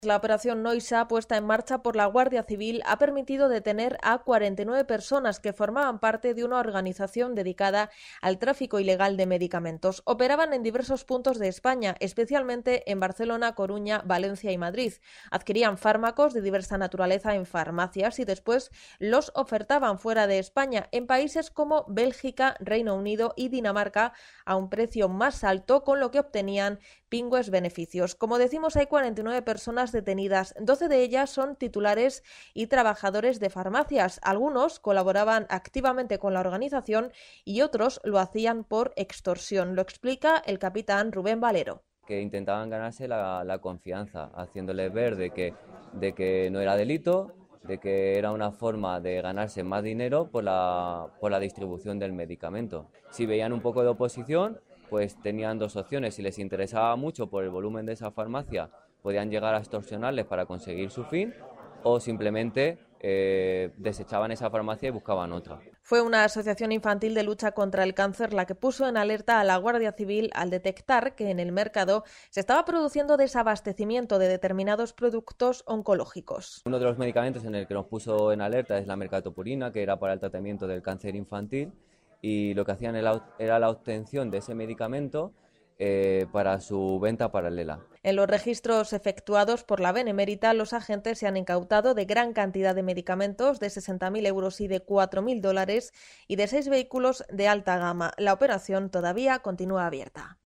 La operación Noisa, puesta en marcha por la Guardia Civil, ha permitido detener a 49 personas que formaban parte de una organización dedicada al tráfico ilegal de medicamentos. Operaban en diversos puntos de España, especialmente en Barcelona, Coruña, Valencia y Madrid. Adquirían fármacos de diversa naturaleza en farmacias y después los ofertaban fuera de España, en países como Bélgica, Reino Unido y Dinamarca, a un precio más alto, con lo que obtenían pingües beneficios. Como decimos, hay 49 personas detenidas. 12 de ellas son titulares y trabajadores de farmacias. Algunos colaboraban activamente con la organización y otros lo hacían por extorsión. Lo explica el capitán Rubén Valero. Que intentaban ganarse la confianza, haciéndoles ver de que no era delito, de que era una forma de ganarse más dinero por la distribución del medicamento. Si veían un poco de oposición, pues tenían dos opciones. Si les interesaba mucho por el volumen de esa farmacia, podían llegar a extorsionarles para conseguir su fin, o simplemente desechaban esa farmacia y buscaban otra. Fue una asociación infantil de lucha contra el cáncer la que puso en alerta a la Guardia Civil al detectar que en el mercado se estaba produciendo desabastecimiento de determinados productos oncológicos. Uno de los medicamentos en el que nos puso en alerta es la mercaptopurina, que era para el tratamiento del cáncer infantil, y lo que hacían era la obtención de ese medicamento para su venta paralela. En los registros efectuados por la Benemérita, los agentes se han incautado de gran cantidad de medicamentos, de 60.000 euros y de 4.000 dólares, y de 6 vehículos de alta gama. La operación todavía continúa abierta.